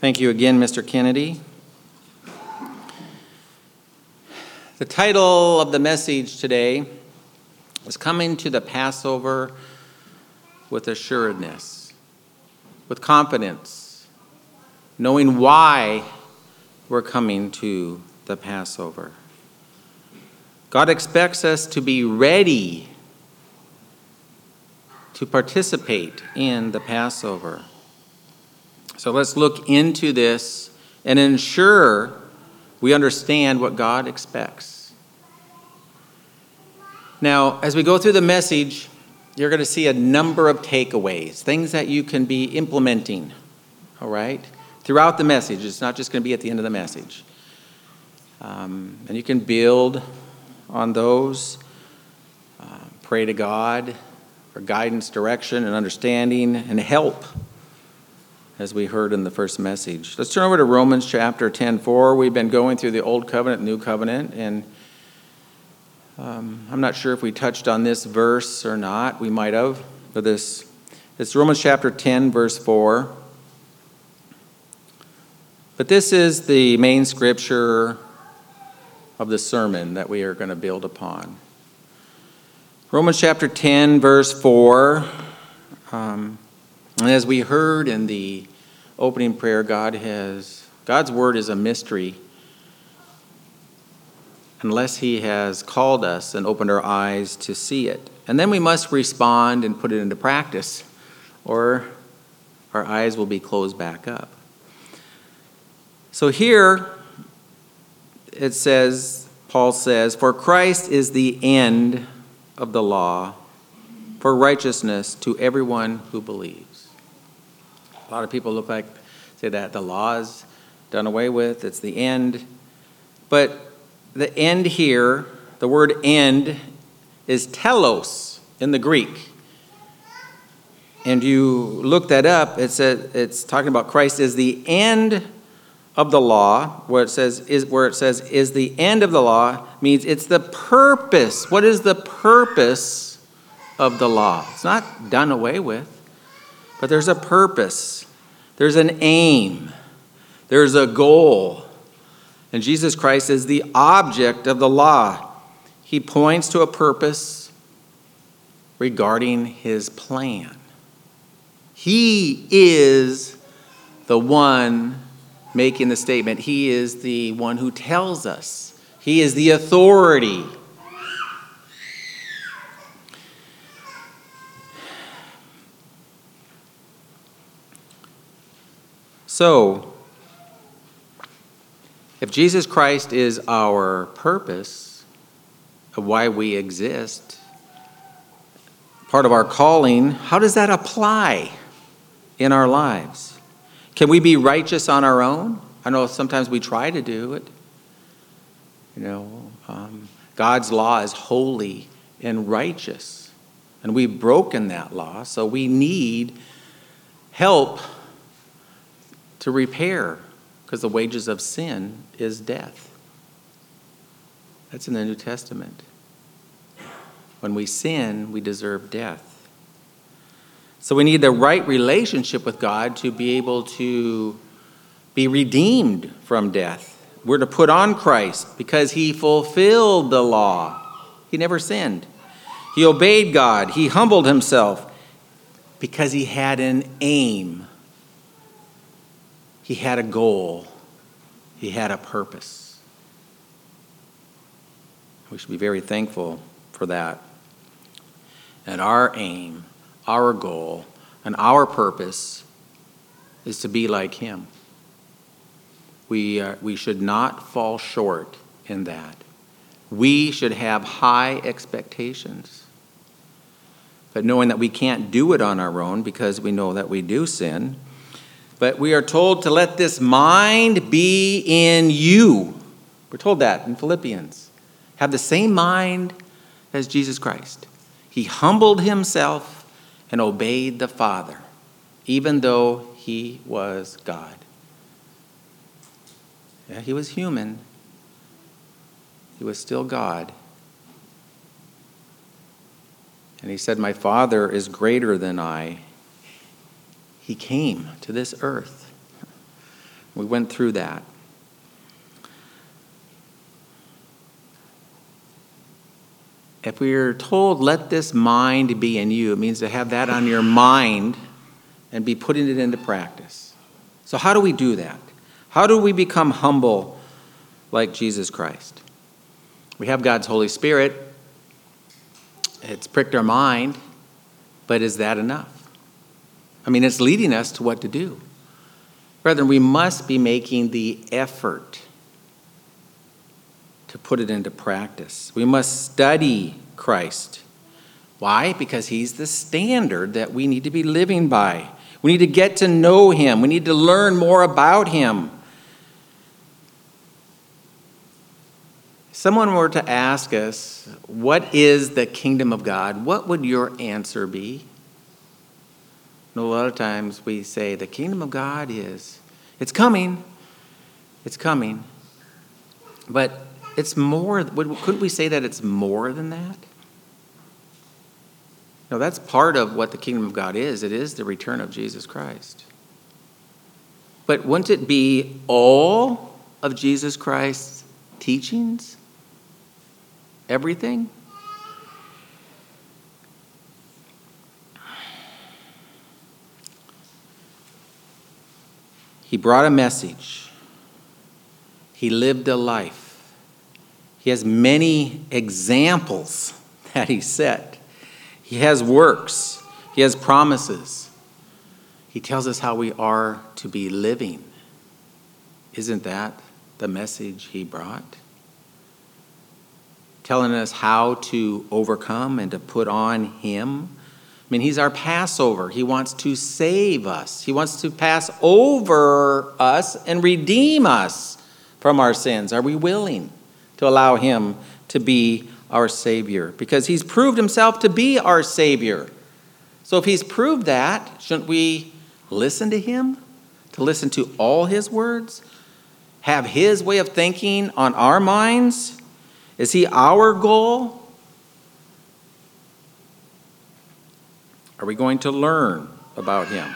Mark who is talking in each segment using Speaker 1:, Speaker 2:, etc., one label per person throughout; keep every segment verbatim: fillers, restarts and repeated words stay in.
Speaker 1: Thank you again, Mister Kennedy. The title of the message today is Coming to the Passover with Assuredness, with confidence, knowing why we're coming to the Passover. God expects us to be ready to participate in the Passover. So let's look into this and ensure we understand what God expects. Now, as we go through the message, you're going to see a number of takeaways, things that you can be implementing, all right, throughout the message. It's not just going to be at the end of the message. Um, and you can build on those, uh, pray to God for guidance, direction, and understanding, and help, as we heard in the first message. Let's turn over to Romans chapter ten four. We've been going through the Old Covenant, New Covenant, and um, I'm not sure if we touched on this verse or not. We might have. But this, it's Romans chapter ten, verse four. But this is the main scripture of the sermon that we are going to build upon. Romans chapter ten, verse four. Um, and as we heard in the opening prayer, God has God's word is a mystery unless he has called us and opened our eyes to see it. And then we must respond and put it into practice, or our eyes will be closed back up. So here it says, Paul says, "For Christ is the end of the law for righteousness to everyone who believes." A lot of people look like say that the law is done away with, it's the end. But the end here, the word end, is telos in the Greek. And you look that up, it says it's talking about Christ is the end of the law, where it says is where it says is the end of the law, means it's the purpose. What is the purpose of the law? It's not done away with, but there's a purpose. There's an aim. There's a goal. And Jesus Christ is the object of the law. He points to a purpose regarding his plan. He is the one making the statement. He is the one who tells us. He is the authority. So, if Jesus Christ is our purpose of why we exist, part of our calling, how does that apply in our lives? Can we be righteous on our own? I know sometimes we try to do it. You know, um, God's law is holy and righteous, and we've broken that law, so we need help to repair, because the wages of sin is death. That's in the New Testament. When we sin, we deserve death. So we need the right relationship with God to be able to be redeemed from death. We're to put on Christ because he fulfilled the law. He never sinned. He obeyed God. He humbled himself because he had an aim. He had a goal. He had a purpose. We should be very thankful for that. And our aim, our goal, and our purpose is to be like him. We, uh, we should not fall short in that. We should have high expectations. But knowing that we can't do it on our own because we know that we do sin, but we are told to let this mind be in you. We're told that in Philippians. Have the same mind as Jesus Christ. He humbled himself and obeyed the Father, even though he was God. Yeah, he was human. He was still God. And he said, "My Father is greater than I." He came to this earth We went through that. If we are told, let this mind be in you, it means to have that on your mind and be putting it into practice. So how do we do that? How do we become humble like Jesus Christ? We have God's Holy Spirit. It's pricked our mind, but is that enough? I mean, it's leading us to what to do. Brethren, we must be making the effort to put it into practice. We must study Christ. Why? Because he's the standard that we need to be living by. We need to get to know him. We need to learn more about him. If someone were to ask us, what is the kingdom of God? What would your answer be? A lot of times we say the kingdom of God is, it's coming, it's coming. But it's more, couldn't we say that it's more than that? No, that's part of what the kingdom of God is. It is the return of Jesus Christ. But wouldn't it be all of Jesus Christ's teachings? Everything? He brought a message. He lived a life. He has many examples that he set. He has works. He has promises. He tells us how we are to be living. Isn't that the message he brought? Telling us how to overcome and to put on him. I mean, he's our Passover. He wants to save us. He wants to pass over us and redeem us from our sins. Are we willing to allow him to be our Savior? Because he's proved himself to be our Savior. So if he's proved that, shouldn't we listen to him? To listen to all his words? Have his way of thinking on our minds? Is he our goal? Are we going to learn about him?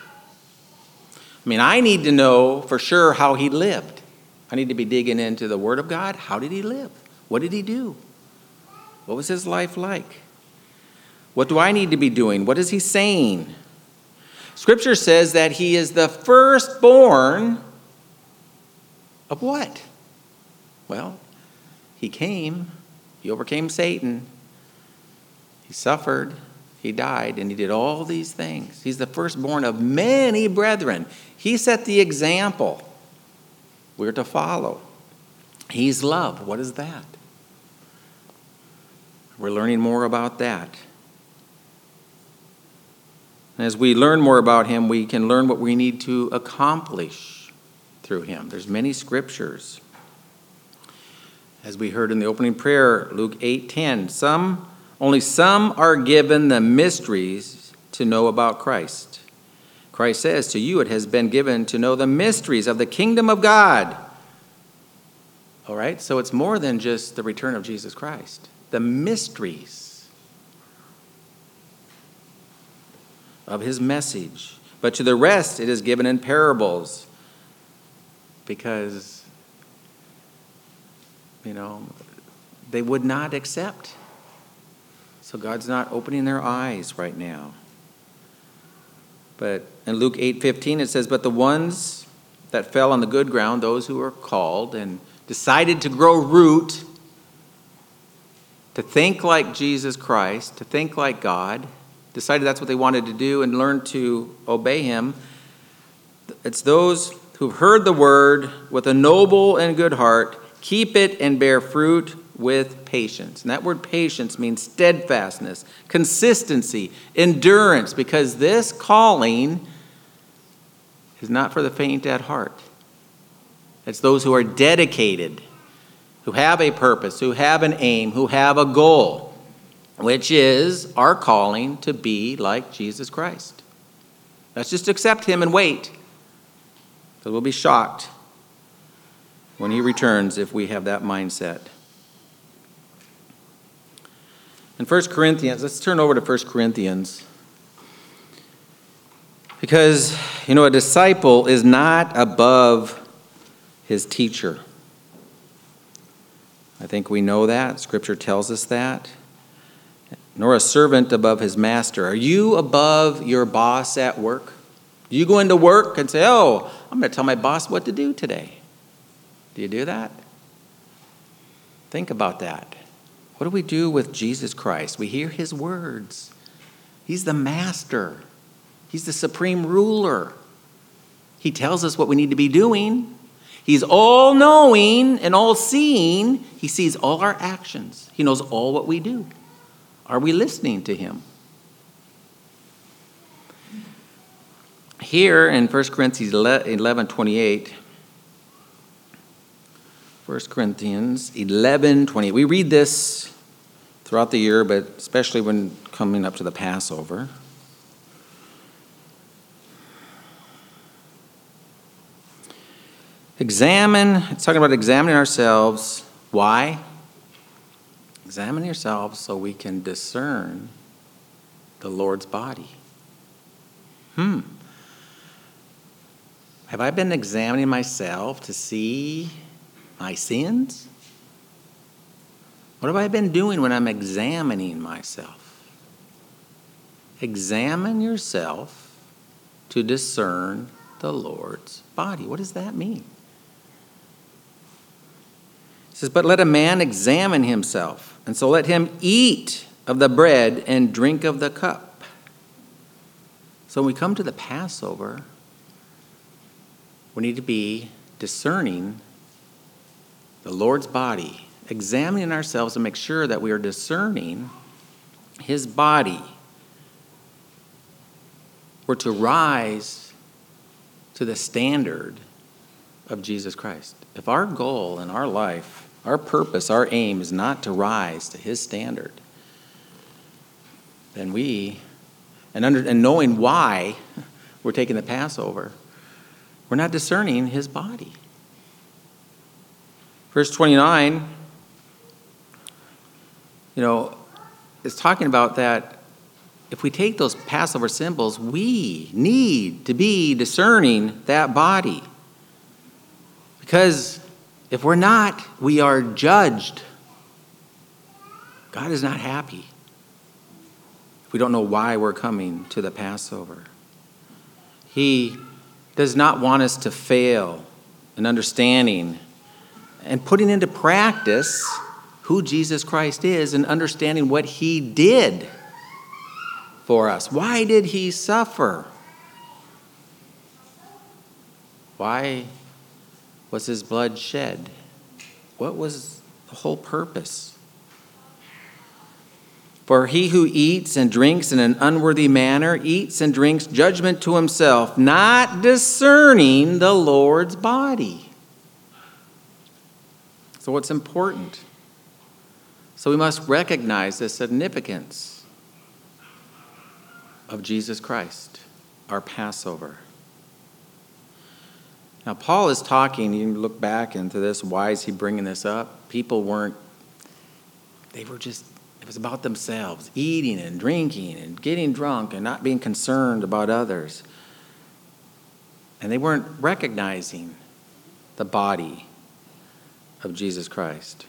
Speaker 1: I mean, I need to know for sure how he lived. I need to be digging into the Word of God. How did he live? What did he do? What was his life like? What do I need to be doing? What is he saying? Scripture says that he is the firstborn of what? Well, he came, he overcame Satan, he suffered, he died, and he did all these things. He's the firstborn of many brethren. He set the example we're to follow. He's love. What is that? We're learning more about that. As we learn more about him, we can learn what we need to accomplish through him. There's many scriptures. As we heard in the opening prayer, Luke eight ten, some, only some are given the mysteries to know about Christ. Christ says, to you it has been given to know the mysteries of the kingdom of God. All right, so it's more than just the return of Jesus Christ. The mysteries of his message. But to the rest it is given in parables. Because, you know, they would not accept. So God's not opening their eyes right now. But in Luke eight fifteen it says, but the ones that fell on the good ground, those who were called and decided to grow root, to think like Jesus Christ, to think like God, decided that's what they wanted to do and learned to obey him. It's those who've heard the word with a noble and good heart, keep it and bear fruit with patience. And that word patience means steadfastness, consistency, endurance, because this calling is not for the faint at heart. It's those who are dedicated, who have a purpose, who have an aim, who have a goal, which is our calling to be like Jesus Christ. Let's just accept him and wait, because we'll be shocked when he returns if we have that mindset. In First Corinthians, let's turn over to First Corinthians. Because You know, a disciple is not above his teacher. I think we know that. Scripture tells us that. Nor a servant above his master. Are you above your boss at work? Do you go into work and say, oh, I'm going to tell my boss what to do today? Do you do that? Think about that. What do we do with Jesus Christ? We hear his words. He's the master. He's the supreme ruler. He tells us what we need to be doing. He's all-knowing and all-seeing. He sees all our actions. He knows all what we do. Are we listening to him? Here in First Corinthians eleven twenty-eight, First Corinthians eleven twenty-eight, we read this throughout the year, but especially when coming up to the Passover. Examine, it's talking about examining ourselves. Why? Examine yourselves so we can discern the Lord's body. Hmm. Have I been examining myself to see my sins? What have I been doing when I'm examining myself? Examine yourself to discern the Lord's body. What does that mean? It says, but let a man examine himself, and so let him eat of the bread and drink of the cup. So when we come to the Passover, we need to be discerning the Lord's body, examining ourselves to make sure that we are discerning his body. We're to rise to the standard of Jesus Christ. If our goal in our life, our purpose, our aim is not to rise to his standard, then we, and, under, and knowing why we're taking the Passover, we're not discerning his body. Verse twenty-nine, you know, is talking about that if we take those Passover symbols, we need to be discerning that body. Because if we're not, we are judged. God is not happy if we don't know why we're coming to the Passover. He does not want us to fail in understanding and putting into practice who Jesus Christ is and understanding what he did for us. Why did he suffer? Why was his blood shed? What was the whole purpose? For he who eats and drinks in an unworthy manner eats and drinks judgment to himself, not discerning the Lord's body. So what's important? So we must recognize the significance of Jesus Christ, our Passover. Now, Paul is talking, you can look back into this, why is he bringing this up? People weren't, they were just, it was about themselves, eating and drinking and getting drunk and not being concerned about others. And they weren't recognizing the body of Jesus Christ.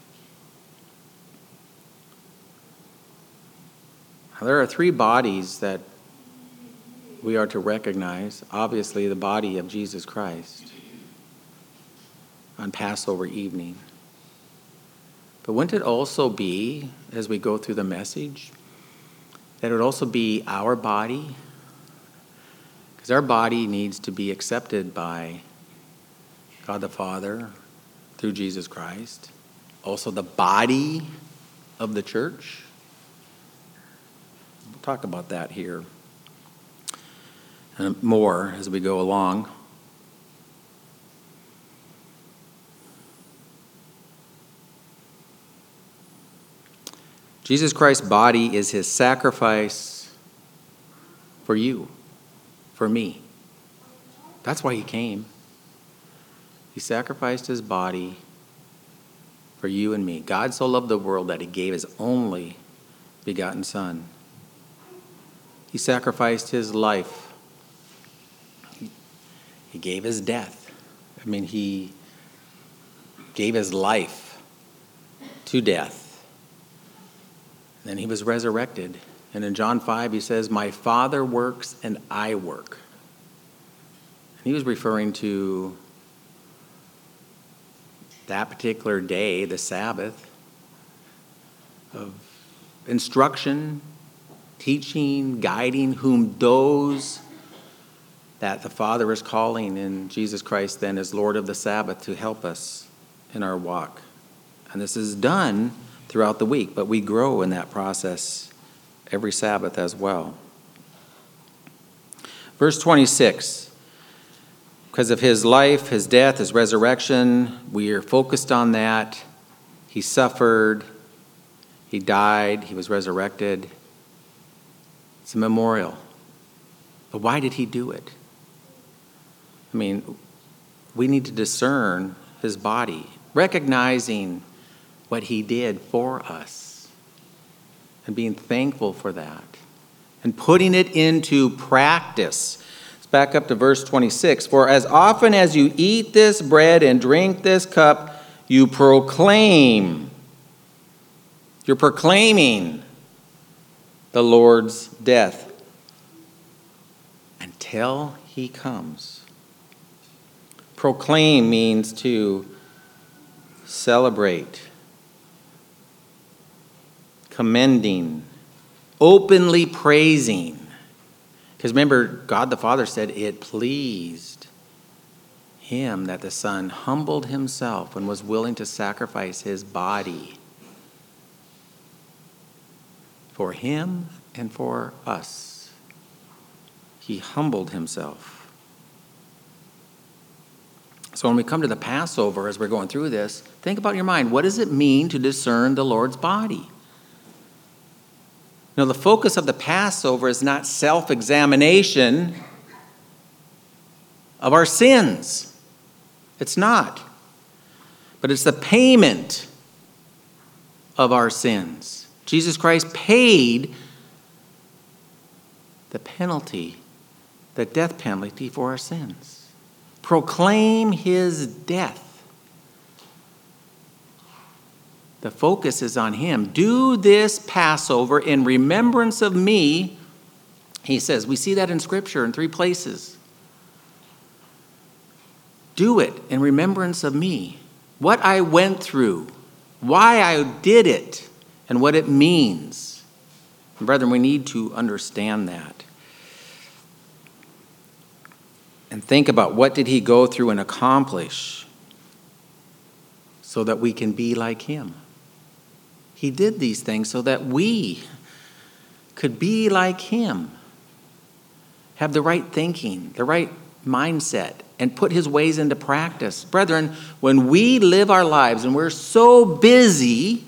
Speaker 1: Now, there are three bodies that we are to recognize. Obviously, the body of Jesus Christ on Passover evening. But wouldn't it also be, as we go through the message, that it would also be our body? Because our body needs to be accepted by God the Father through Jesus Christ. Also the body of the church. We'll talk about that here and more as we go along. Jesus Christ's body is his sacrifice for you, for me. That's why he came. He sacrificed his body for you and me. God so loved the world that he gave his only begotten Son. He sacrificed his life. He gave his death. I mean, he gave his life to death. Then he was resurrected. And in John five, he says, my Father works and I work. And he was referring to that particular day, the Sabbath, of instruction, teaching, guiding, whom those that the Father is calling in Jesus Christ then as Lord of the Sabbath to help us in our walk. And this is done throughout the week, but we grow in that process every Sabbath as well. Verse twenty-six, because of his life, his death, his resurrection, we are focused on that. He suffered, he died, he was resurrected. It's a memorial. But why did he do it? I mean, we need to discern his body, recognizing what he did for us and being thankful for that and putting it into practice. Let's back up to verse twenty-six. For as often as you eat this bread and drink this cup, you proclaim. You're proclaiming the Lord's death until he comes. Proclaim means to celebrate, commending, openly praising. Because remember, God the Father said it pleased him that the Son humbled himself and was willing to sacrifice his body for him and for us. He humbled himself. So when we come to the Passover, as we're going through this, think about in your mind, what does it mean to discern the Lord's body? Now, the focus of the Passover is not self-examination of our sins. It's not. But it's the payment of our sins. Jesus Christ paid the penalty, the death penalty for our sins. Proclaim his death. The focus is on him. Do this Passover in remembrance of me. He says, we see that in Scripture in three places. Do it in remembrance of me. What I went through, why I did it, and what it means. And brethren, we need to understand that. And think about what did he go through and accomplish so that we can be like him. He did these things so that we could be like him, have the right thinking, the right mindset, and put his ways into practice. Brethren, when we live our lives and we're so busy,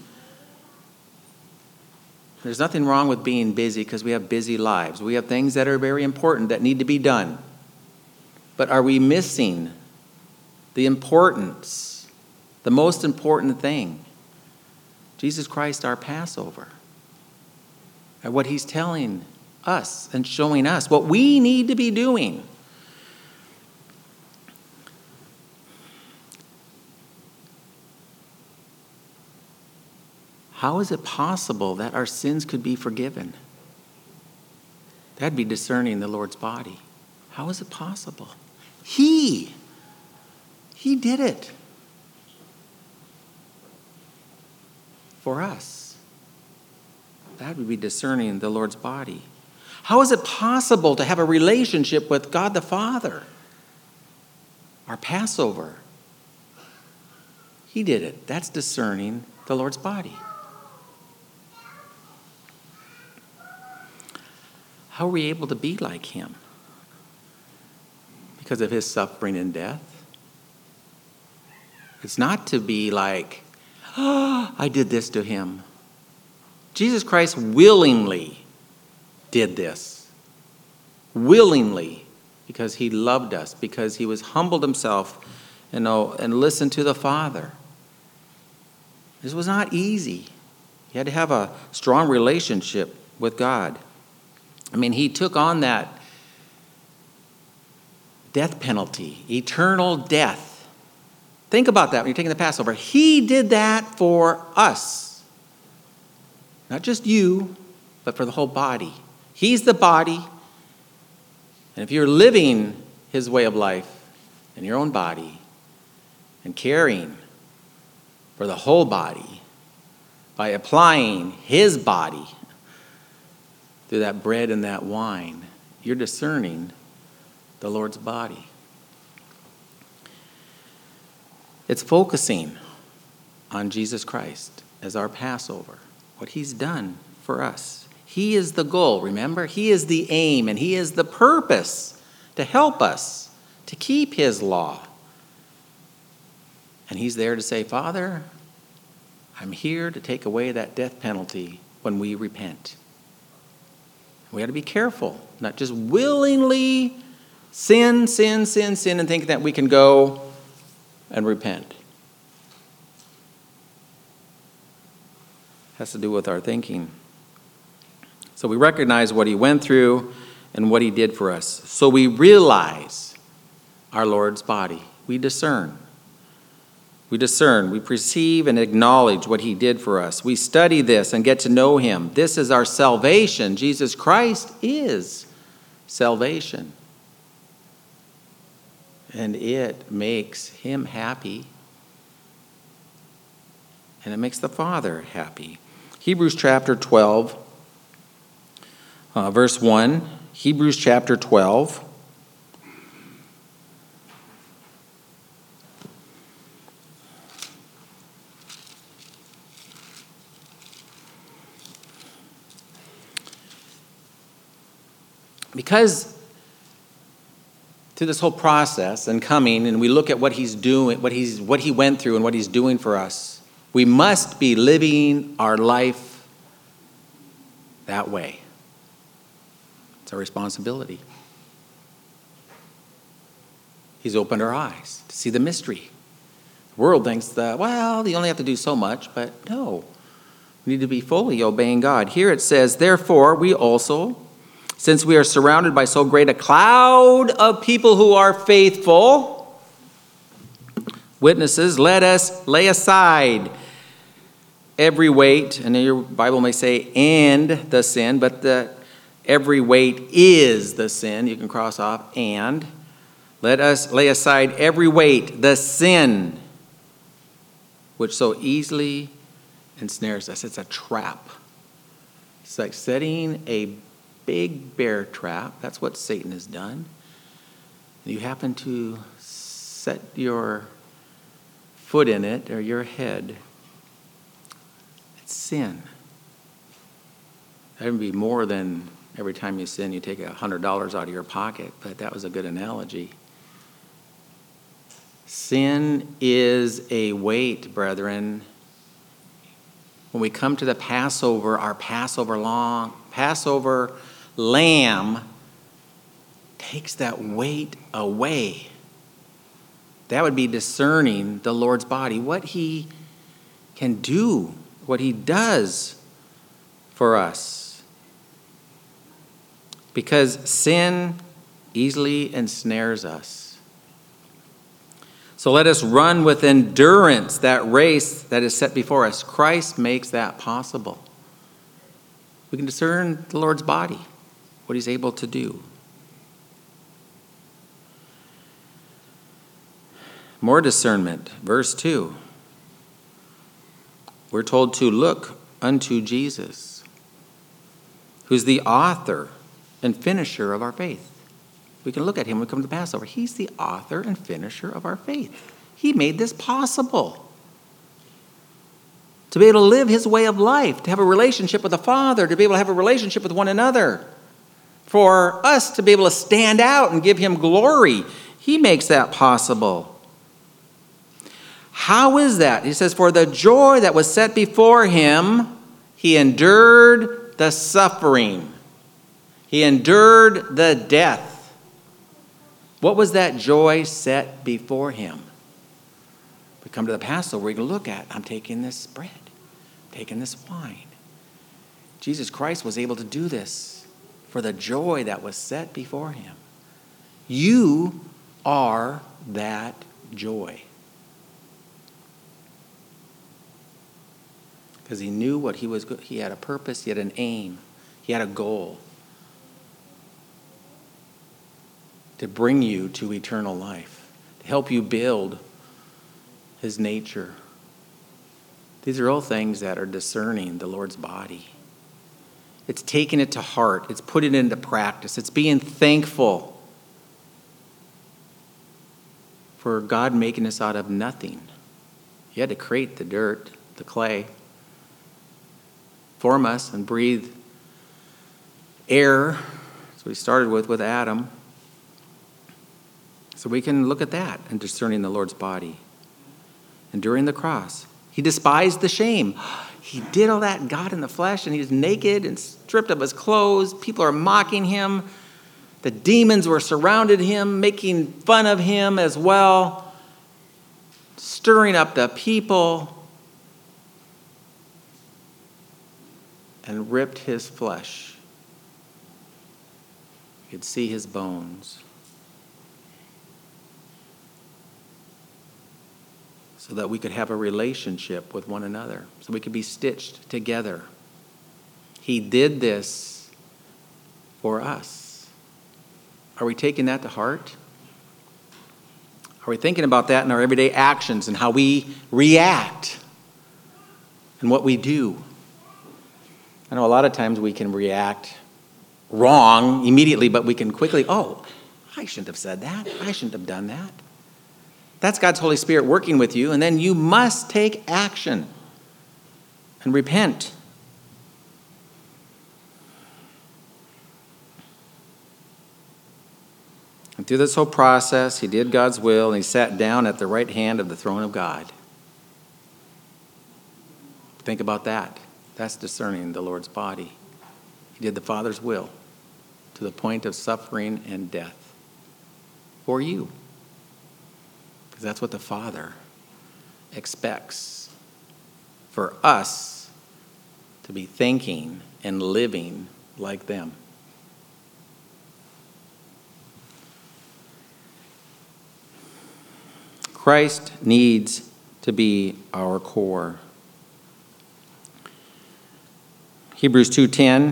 Speaker 1: there's nothing wrong with being busy because we have busy lives. We have things that are very important that need to be done. But are we missing the importance, the most important thing? Jesus Christ, our Passover. And what he's telling us and showing us, what we need to be doing. How is it possible that our sins could be forgiven? That'd be discerning the Lord's body. How is it possible? He, he did it for us. That would be discerning the Lord's body. How is it possible to have a relationship with God the Father? Our Passover. He did it. That's discerning the Lord's body. How are we able to be like him? Because of his suffering and death. It's not to be like, oh, I did this to him. Jesus Christ willingly did this. Willingly. Because he loved us. Because he was humbled himself, you know, and listened to the Father. This was not easy. He had to have a strong relationship with God. I mean, he took on that death penalty, eternal death. Think about that when you're taking the Passover. He did that for us. Not just you, but for the whole body. He's the body. And if you're living his way of life in your own body and caring for the whole body by applying his body through that bread and that wine, you're discerning the Lord's body. It's focusing on Jesus Christ as our Passover, what he's done for us. He is the goal, remember? He is the aim, and he is the purpose to help us to keep his law. And he's there to say, Father, I'm here to take away that death penalty when we repent. We got to be careful, not just willingly sin, sin, sin, sin, and think that we can go and repent. It has to do with our thinking. So we recognize what he went through and what he did for us. So we realize our Lord's body. We discern. We discern. We perceive and acknowledge what he did for us. We study this and get to know him. This is our salvation. Jesus Christ is salvation. And it makes him happy. And it makes the Father happy. Hebrews chapter twelve, uh, verse one. Hebrews chapter twelve. Because through this whole process and coming, and we look at what he's doing, what he's what he went through and what he's doing for us, we must be living our life that way. It's our responsibility. He's opened our eyes to see the mystery. The world thinks that, well, you only have to do so much, but no. We need to be fully obeying God. Here it says, therefore, we also, since we are surrounded by so great a cloud of people who are faithful, witnesses, let us lay aside every weight, and your Bible may say, and the sin, but the every weight is the sin. You can cross off, and. Let us lay aside every weight, the sin, which so easily ensnares us. It's a trap. It's like setting a big bear trap. That's what Satan has done. You happen to set your foot in it or your head. It's sin. That would be more than every time you sin, you take a hundred dollars out of your pocket, but that was a good analogy. Sin is a weight, brethren. When we come to the Passover, our Passover long, Passover lamb takes that weight away. That would be discerning the Lord's body, what he can do, what he does for us. Because sin easily ensnares us. So let us run with endurance that race that is set before us. Christ makes that possible. We can discern the Lord's body, what he's able to do. More discernment, verse two. We're told to look unto Jesus, who's the author and finisher of our faith. We can look at him when we come to Passover. He's the author and finisher of our faith. He made this possible. To be able to live his way of life, to have a relationship with the Father, to be able to have a relationship with one another. For us to be able to stand out and give him glory. He makes that possible. How is that? He says, for the joy that was set before him, he endured the suffering. He endured the death. What was that joy set before him? We come to the Passover, we can look at, I'm taking this bread, I'm taking this wine. Jesus Christ was able to do this for the joy that was set before him. You are that joy. Because he knew what he was, he had a purpose, he had an aim, he had a goal to bring you to eternal life, to help you build his nature. These are all things that are discerning the Lord's body. It's taking it to heart. It's putting it into practice. It's being thankful for God making us out of nothing. He had to create the dirt, the clay, form us and breathe air, as we started with with Adam. So we can look at that and discerning the Lord's body. Enduring the cross. He despised the shame. He did all that, God in the flesh, and he was naked and stripped of his clothes. People are mocking him. The demons were surrounded him, making fun of him as well, stirring up the people, and ripped his flesh. You could see his bones. So that we could have a relationship with one another, so we could be stitched together. He did this for us. Are we taking that to heart? Are we thinking about that in our everyday actions and how we react and what we do? I know a lot of times we can react wrong immediately, but we can quickly, oh, I shouldn't have said that. I shouldn't have done that. That's God's Holy Spirit working with you, and then you must take action and repent. And through this whole process, he did God's will, and he sat down at the right hand of the throne of God. Think about that. That's discerning the Lord's body. He did the Father's will to the point of suffering and death for you. Because that's what the Father expects for us to be thinking and living like them. Christ needs to be our core. Hebrews two ten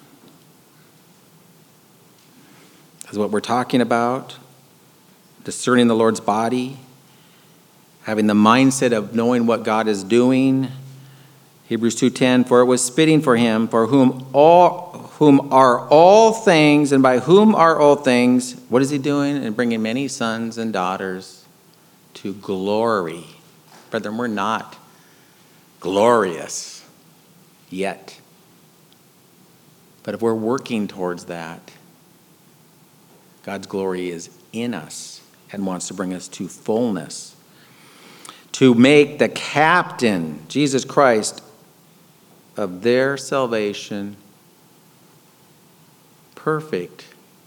Speaker 1: is what we're talking about. Discerning the Lord's body. Having the mindset of knowing what God is doing. Hebrews two ten, for it was fitting for him, for whom all whom are all things, and by whom are all things, what is he doing? And bringing many sons and daughters to glory. Brethren, we're not glorious yet. But if we're working towards that, God's glory is in us and wants to bring us to fullness. To make the captain, Jesus Christ, of their salvation perfect.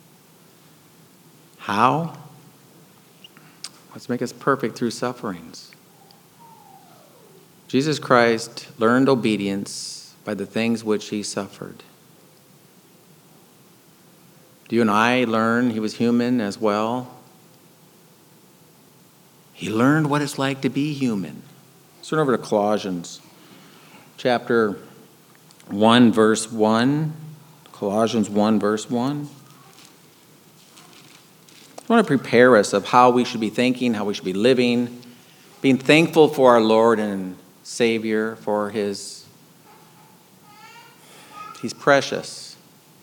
Speaker 1: How? Let's make us perfect through sufferings. Jesus Christ learned obedience by the things which he suffered. Do you and I learn he was human as well? He learned what it's like to be human. Let's turn over to Colossians chapter one, verse one. Colossians one, verse one. I want to prepare us of how we should be thinking, how we should be living, being thankful for our Lord and Savior, for his, he's precious.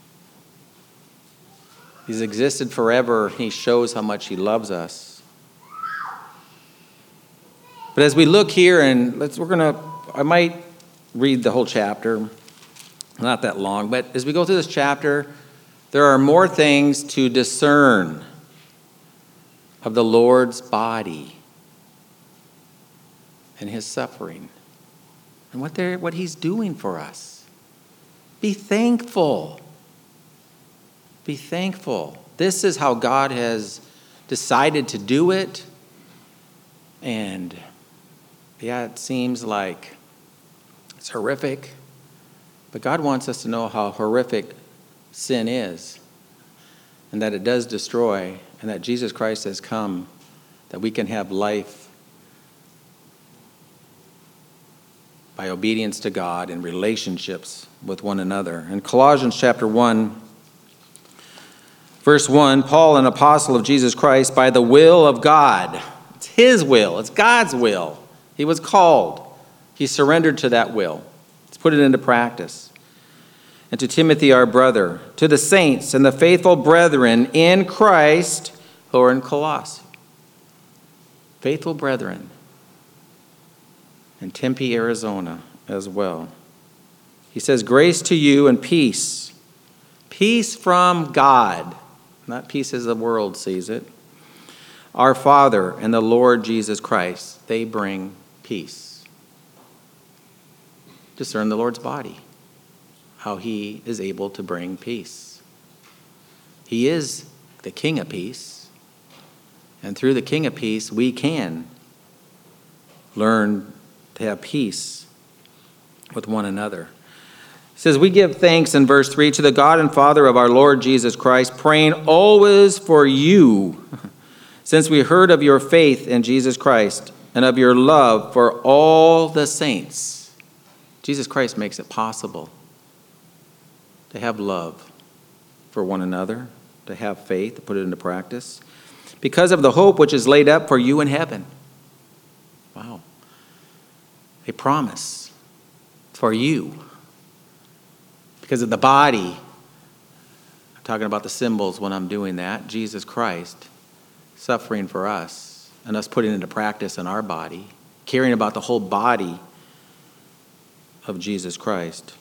Speaker 1: He's existed forever. He shows how much he loves us. But as we look here, and let's, we're going to, I might read the whole chapter, not that long, but as we go through this chapter, there are more things to discern of the Lord's body and his suffering and what they're, what he's doing for us. Be thankful. Be thankful. This is how God has decided to do it. And yeah, it seems like it's horrific, but God wants us to know how horrific sin is and that it does destroy and that Jesus Christ has come, that we can have life by obedience to God and relationships with one another. In Colossians chapter one, verse one, Paul, an apostle of Jesus Christ, by the will of God. It's his will. It's God's will. He was called. He surrendered to that will. Let's put it into practice. And to Timothy, our brother, to the saints and the faithful brethren in Christ who are in Colossae. Faithful brethren. In Tempe, Arizona as well. He says, grace to you and peace. Peace from God. Not peace as the world sees it. Our Father and the Lord Jesus Christ. They bring peace. Discern the Lord's body. How he is able to bring peace. He is the King of peace. And through the King of peace, we can learn to have peace with one another. It says, we give thanks in verse three to the God and Father of our Lord Jesus Christ, praying always for you, since we heard of your faith in Jesus Christ and of your love for all the saints. Jesus Christ makes it possible to have love for one another, to have faith, to put it into practice, because of the hope which is laid up for you in heaven. Wow. A promise for you. Because of the body, I'm talking about the symbols when I'm doing that, Jesus Christ suffering for us, and us putting it into practice in our body, caring about the whole body of Jesus Christ.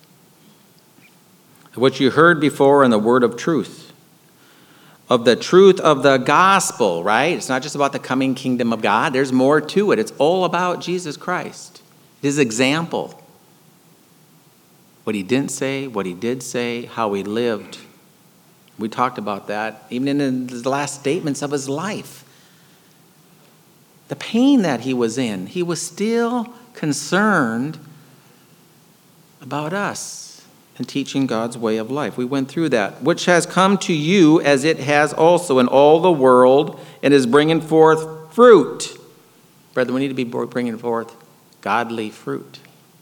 Speaker 1: What you heard before in the word of truth, of the truth of the gospel, right? It's not just about the coming kingdom of God. There's more to it. It's all about Jesus Christ, his example, what he didn't say, what he did say, how he lived. We talked about that even in the last statements of his life. The pain that he was in, he was still concerned about us. And teaching God's way of life. We went through that, which has come to you as it has also in all the world and is bringing forth fruit. Brethren, we need to be bringing forth godly fruit.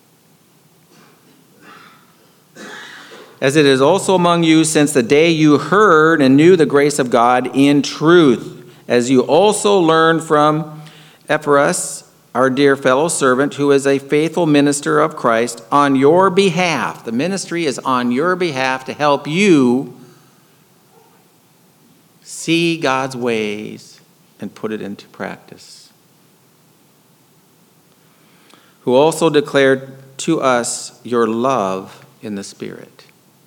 Speaker 1: As it is also among you since the day you heard and knew the grace of God in truth, as you also learned from Epaphras, our dear fellow servant, who is a faithful minister of Christ, on your behalf. The ministry is on your behalf to help you see God's ways and put it into practice. Who also declared to us your love in the Spirit,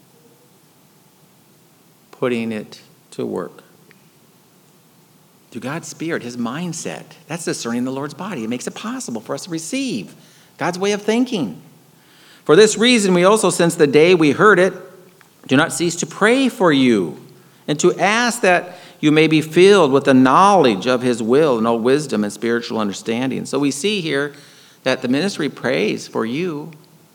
Speaker 1: putting it to work. Through God's Spirit, his mindset. That's discerning the Lord's body. It makes it possible for us to receive God's way of thinking. For this reason, we also, since the day we heard it, do not cease to pray for you and to ask that you may be filled with the knowledge of his will and all wisdom and spiritual understanding. So we see here that the ministry prays for you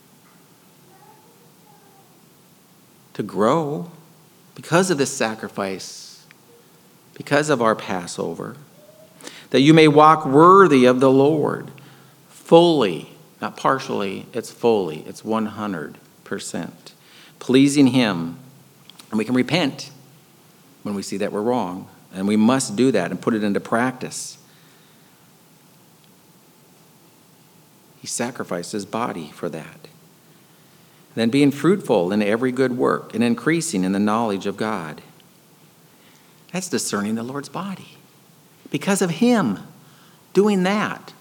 Speaker 1: to grow because of this sacrifice. Because of our Passover, that you may walk worthy of the Lord, fully, not partially, it's fully, it's one hundred percent, pleasing him. And we can repent when we see that we're wrong, and we must do that and put it into practice. He sacrificed his body for that. Then being fruitful in every good work and increasing in the knowledge of God. That's discerning the Lord's body. Because of him doing that.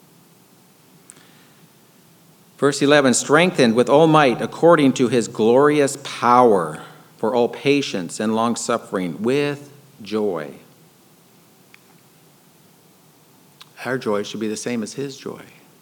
Speaker 1: Verse eleven, strengthened with all might according to his glorious power for all patience and long-suffering with joy. Our joy should be the same as his joy.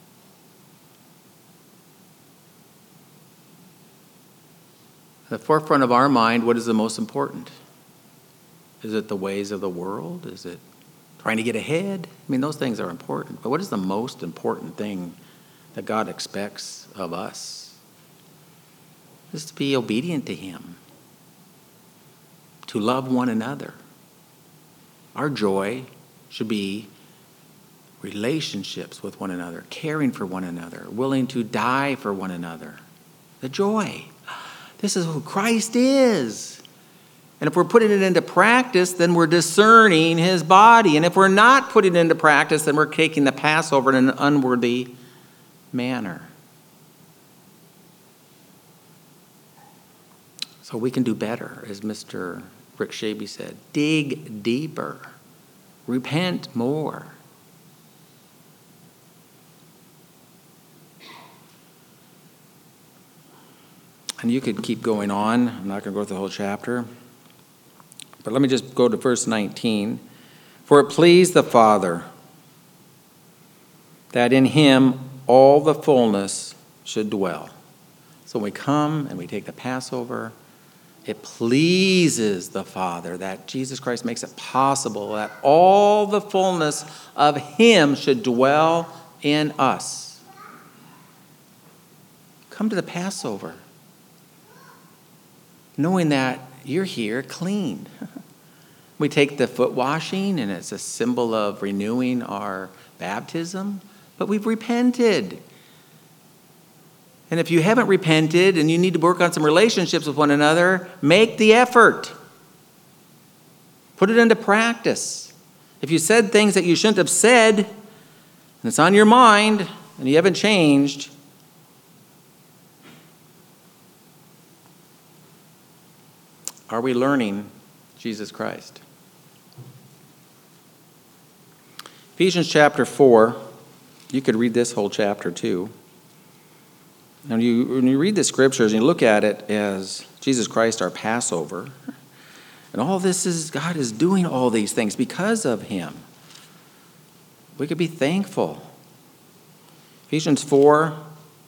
Speaker 1: At the forefront of our mind, what is the most important? Is it the ways of the world? Is it trying to get ahead? I mean, those things are important. But what is the most important thing that God expects of us? Is to be obedient to him, to love one another, Our joy should be relationships with one another, caring for one another, willing to die for one another. The joy. This is who Christ is. And if we're putting it into practice, then we're discerning his body. And if we're not putting it into practice, then we're taking the Passover in an unworthy manner. So we can do better, as Mister Rick Shaby said. Dig deeper. Repent more. And you could keep going on. I'm not going to go through the whole chapter. But let me just go to verse nineteen. For it pleased the Father that in him all the fullness should dwell. So when we come and we take the Passover, it pleases the Father that Jesus Christ makes it possible that all the fullness of him should dwell in us. Come to the Passover, knowing that you're here clean. We take the foot washing, and it's a symbol of renewing our baptism, but we've repented. And if you haven't repented and you need to work on some relationships with one another, make the effort. Put it into practice. If you said things that you shouldn't have said, and it's on your mind, and you haven't changed, are we learning Jesus Christ? Ephesians chapter four, you could read this whole chapter too. And you, when you read the scriptures and you look at it as Jesus Christ, our Passover, and all this is, God is doing all these things because of him. We could be thankful. Ephesians four,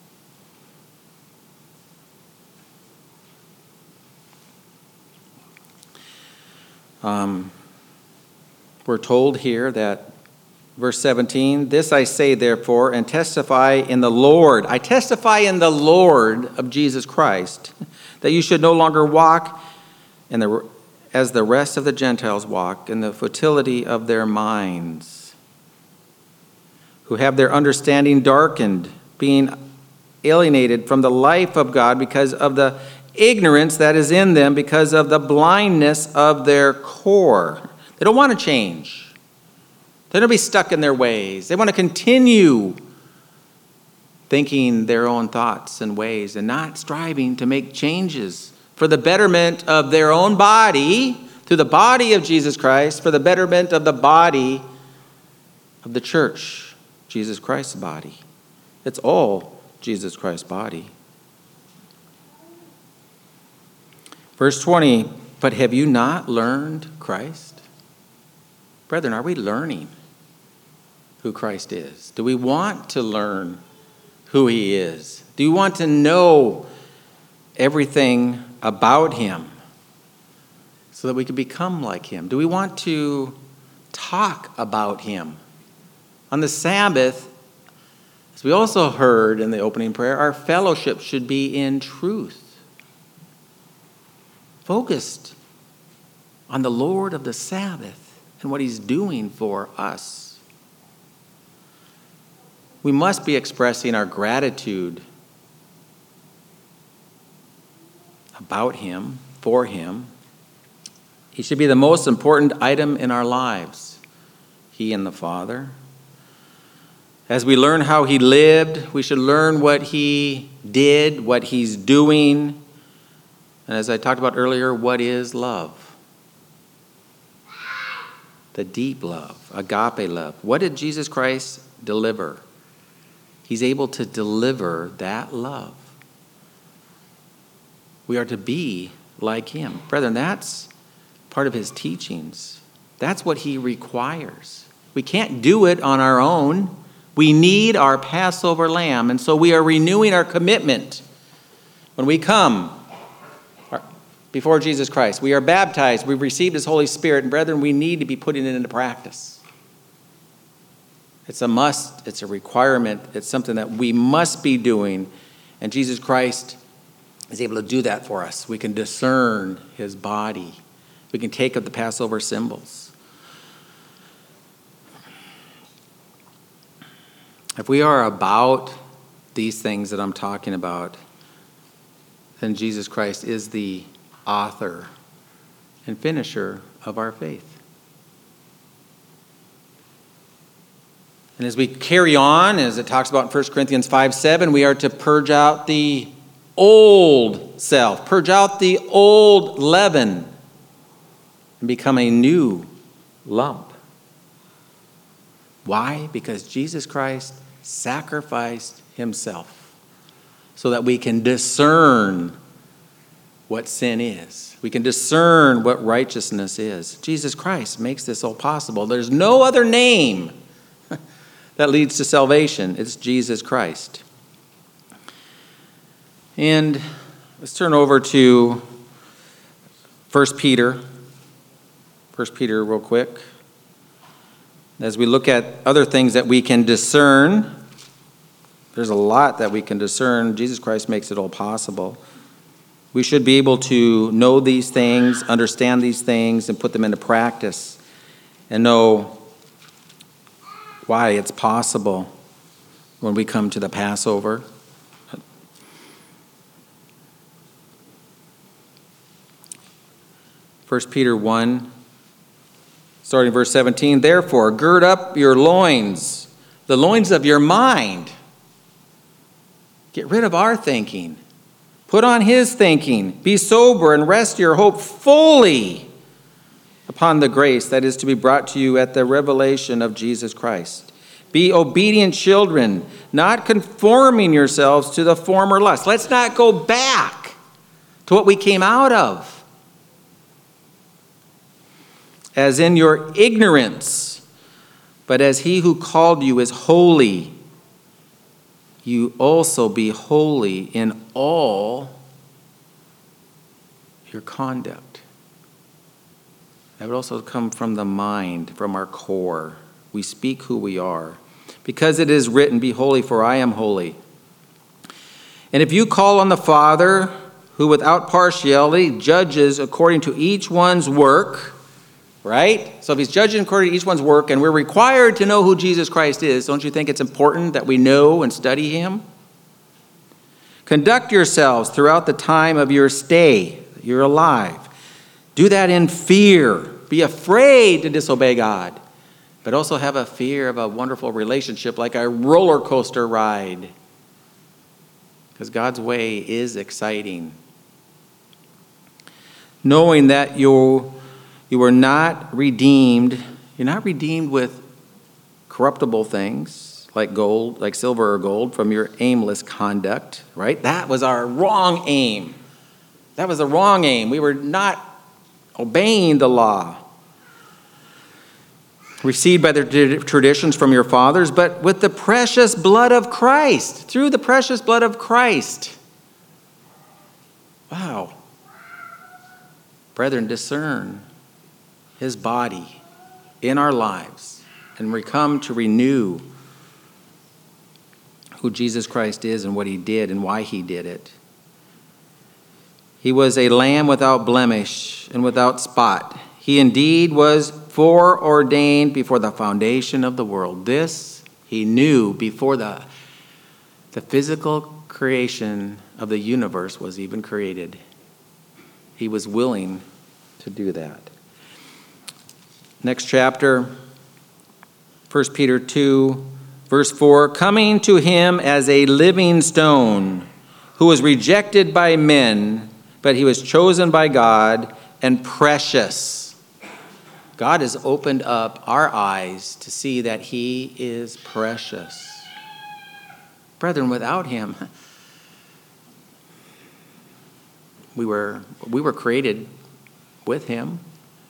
Speaker 1: um, we're told here that verse seventeen, this I say therefore, and testify in the Lord. I testify in the Lord of Jesus Christ, that you should no longer walk in the, as the rest of the Gentiles walk, in the futility of their minds, who have their understanding darkened, being alienated from the life of God because of the ignorance that is in them, because of the blindness of their core. They don't want to change. They don't be stuck in their ways. They want to continue thinking their own thoughts and ways and not striving to make changes for the betterment of their own body, through the body of Jesus Christ, for the betterment of the body of the church, Jesus Christ's body. It's all Jesus Christ's body. Verse twenty, but have you not learned Christ? Brethren, are we learning who Christ is? Do we want to learn who he is? Do you want to know everything about him so that we can become like him? Do we want to talk about him? On the Sabbath, as we also heard in the opening prayer, our fellowship should be in truth, focused on the Lord of the Sabbath and what he's doing for us. We must be expressing our gratitude about him, for him. He should be the most important item in our lives, he and the Father. As we learn how he lived, we should learn what he did, what he's doing. And as I talked about earlier, what is love? The deep love, agape love. What did Jesus Christ deliver? He's able to deliver that love. We are to be like him. Brethren, that's part of his teachings. That's what he requires. We can't do it on our own. We need our Passover lamb, and so we are renewing our commitment when we come before Jesus Christ. We are baptized. We've received his Holy Spirit. And brethren, we need to be putting it into practice. It's a must. It's a requirement. It's something that we must be doing. And Jesus Christ is able to do that for us. We can discern his body. We can take up the Passover symbols. If we are about these things that I'm talking about, then Jesus Christ is the author and finisher of our faith. And as we carry on, as it talks about in First Corinthians five seven, we are to purge out the old self, purge out the old leaven, and become a new lump. Why? Because Jesus Christ sacrificed himself so that we can discern what sin is. We can discern what righteousness is. Jesus Christ makes this all possible. There's no other name that leads to salvation. It's Jesus Christ. And let's turn over to First Peter. First Peter real quick. As we look at other things that we can discern, there's a lot that we can discern. Jesus Christ makes it all possible. We should be able to know these things, understand these things, and put them into practice, and know why it's possible when we come to the Passover. First Peter one, starting verse seventeen, therefore, gird up your loins, the loins of your mind. Get rid of our thinking. Put on his thinking. Be sober and rest your hope fully upon the grace that is to be brought to you at the revelation of Jesus Christ. Be obedient children, not conforming yourselves to the former lust. Let's not go back to what we came out of. As in your ignorance, but as he who called you is holy, you also be holy in all your conduct. That would also come from the mind, from our core. We speak who we are. Because it is written, be holy, for I am holy. And if you call on the Father, who without partiality judges according to each one's work, right? So if he's judging according to each one's work, and we're required to know who Jesus Christ is, don't you think it's important that we know and study him? Conduct yourselves throughout the time of your stay. You're alive. Do that in fear. Be afraid to disobey God, but also have a fear of a wonderful relationship like a roller coaster ride. Because God's way is exciting. Knowing that you You were not redeemed. You're not redeemed with corruptible things like gold, like silver or gold, from your aimless conduct, right? That was our wrong aim. That was the wrong aim. We were not obeying the law, received by the traditions from your fathers, but with the precious blood of Christ, through the precious blood of Christ. Wow. Brethren, discern his body in our lives, and we come to renew who Jesus Christ is and what he did and why he did it. He was a lamb without blemish and without spot. He indeed was foreordained before the foundation of the world. This he knew before the, the physical creation of the universe was even created. He was willing to do that. Next chapter, First Peter two, verse four, coming to him as a living stone, who was rejected by men, but he was chosen by God and precious. God has opened up our eyes to see that he is precious. Brethren, without him, we were, we were created with him.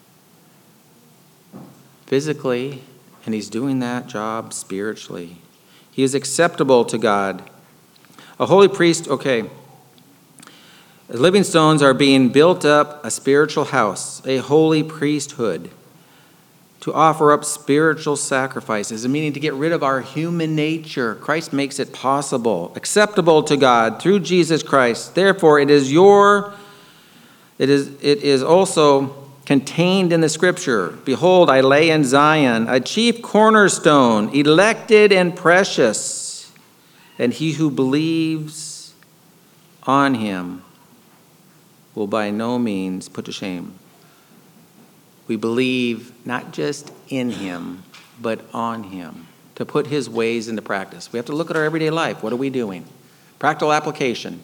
Speaker 1: Physically, and he's doing that job spiritually. He is acceptable to God. A holy priest, okay. Living stones are being built up a spiritual house, a holy priesthood, to offer up spiritual sacrifices, meaning to get rid of our human nature. Christ makes it possible, acceptable to God through Jesus Christ. Therefore, it is your, it is, it is also contained in the Scripture. Behold, I lay in Zion a chief cornerstone, elected and precious, and he who believes on him will by no means put to shame. We believe not just in him, but on him, to put his ways into practice. We have to look at our everyday life. What are we doing? Practical application.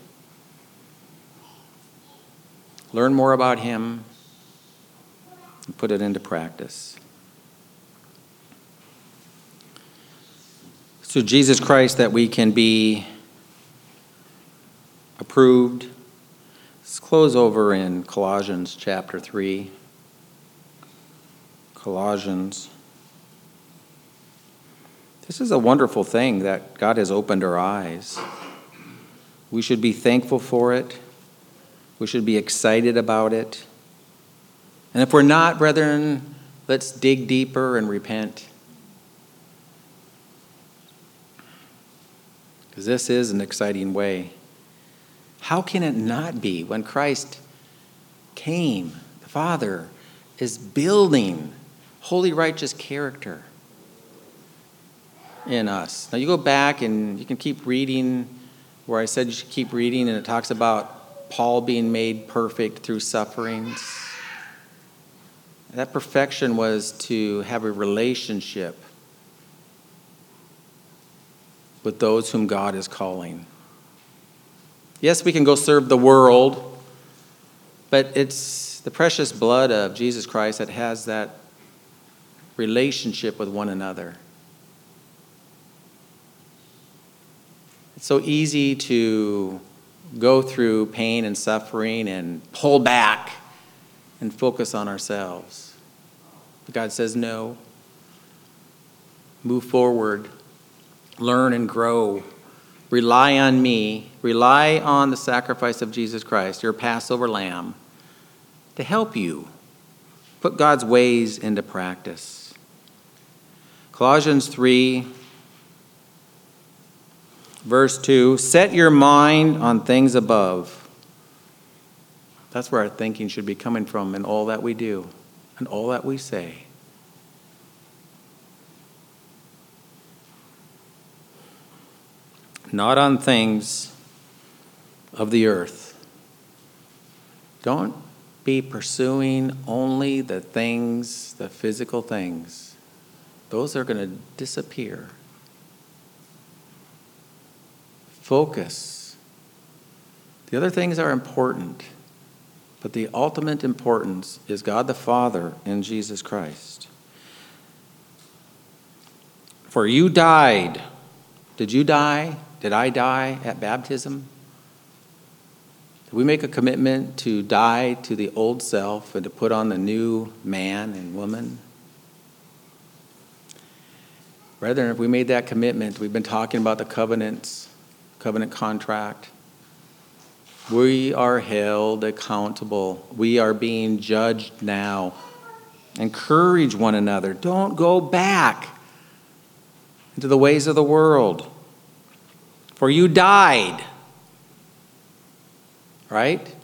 Speaker 1: Learn more about him and put it into practice. So Jesus Christ, that we can be approved. Let's close over in Colossians chapter three. Colossians. This is a wonderful thing that God has opened our eyes. We should be thankful for it. We should be excited about it. And if we're not, brethren, let's dig deeper and repent. Because this is an exciting way. How can it not be when Christ came? The Father is building holy, righteous character in us. Now you go back and you can keep reading where I said you should keep reading, and it talks about Paul being made perfect through sufferings. That perfection was to have a relationship with those whom God is calling. Yes, we can go serve the world, but it's the precious blood of Jesus Christ that has that relationship with one another. It's so easy to go through pain and suffering and pull back and focus on ourselves. But God says, no. Move forward. Learn and grow. Rely on me. Rely on the sacrifice of Jesus Christ, your Passover lamb, to help you put God's ways into practice. Colossians three, verse two, set your mind on things above. That's where our thinking should be coming from in all that we do and all that we say. Not on things of the earth. Don't be pursuing only the things, the physical things. Those are going to disappear. Focus. The other things are important, but the ultimate importance is God the Father and Jesus Christ. For you died. Did you die? Did I die at baptism? Did we make a commitment to die to the old self and to put on the new man and woman? Brethren, if we made that commitment, we've been talking about the covenants, covenant contract. We are held accountable. We are being judged now. Encourage one another. Don't go back into the ways of the world. For you died. Right?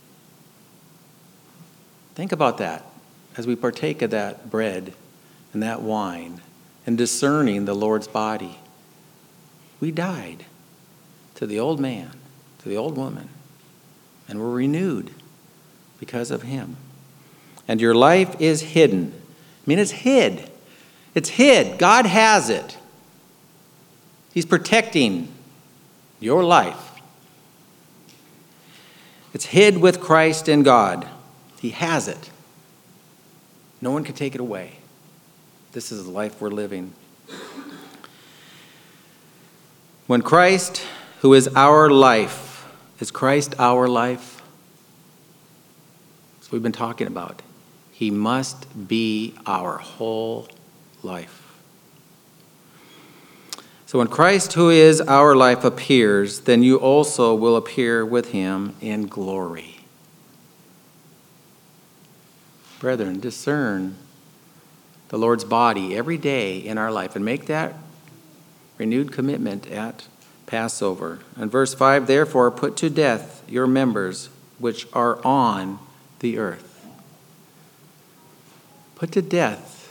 Speaker 1: Think about that as we partake of that bread and that wine and discerning the Lord's body. We died to the old man, to the old woman, and were renewed because of him. And your life is hidden. I mean, it's hid. It's hid. God has it. He's protecting your life. It's hid with Christ in God. He has it. No one can take it away. This is the life we're living. When Christ, who is our life, is Christ our life? That's what we've been talking about. He must be our whole life. So when Christ, who is our life, appears, then you also will appear with him in glory. Brethren, discern the Lord's body every day in our life and make that renewed commitment at Passover. And verse five, therefore put to death your members which are on the earth. Put to death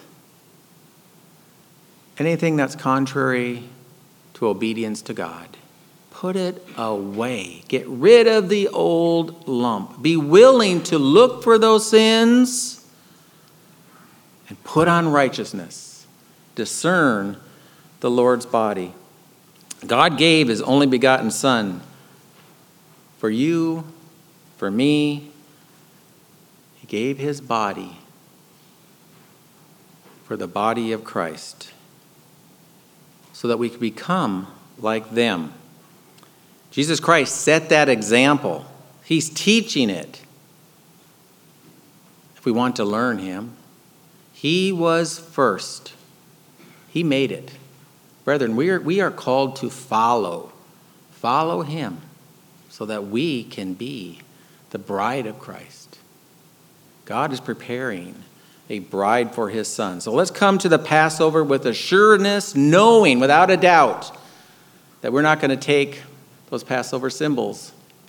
Speaker 1: anything that's contrary to obedience to God. Put it away. Get rid of the old lump. Be willing to look for those sins and put on righteousness. Discern the Lord's body. God gave his only begotten Son for you, for me. He gave his body for the body of Christ so that we could become like them. Jesus Christ set that example. He's teaching it. If we want to learn him, he was first. He made it. Brethren, we are, we are called to follow. Follow him so that we can be the bride of Christ. God is preparing a bride for his Son. So let's come to the Passover with assuredness, knowing without a doubt that we're not going to take those Passover symbols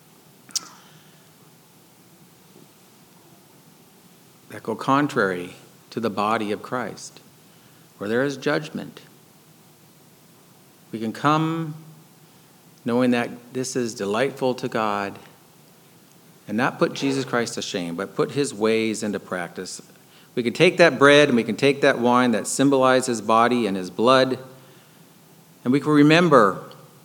Speaker 1: that go contrary to the body of Christ, where there is judgment. We can come knowing that this is delightful to God and not put Jesus Christ to shame, but put his ways into practice. We can take that bread and we can take that wine that symbolize his body and his blood, and we can remember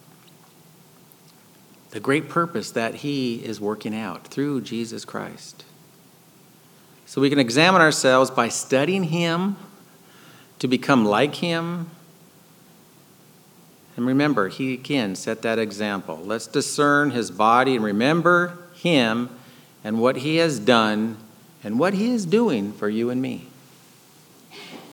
Speaker 1: the great purpose that he is working out through Jesus Christ. So we can examine ourselves by studying him to become like him. And remember, he again set that example. Let's discern his body and remember him and what he has done and what he is doing for you and me.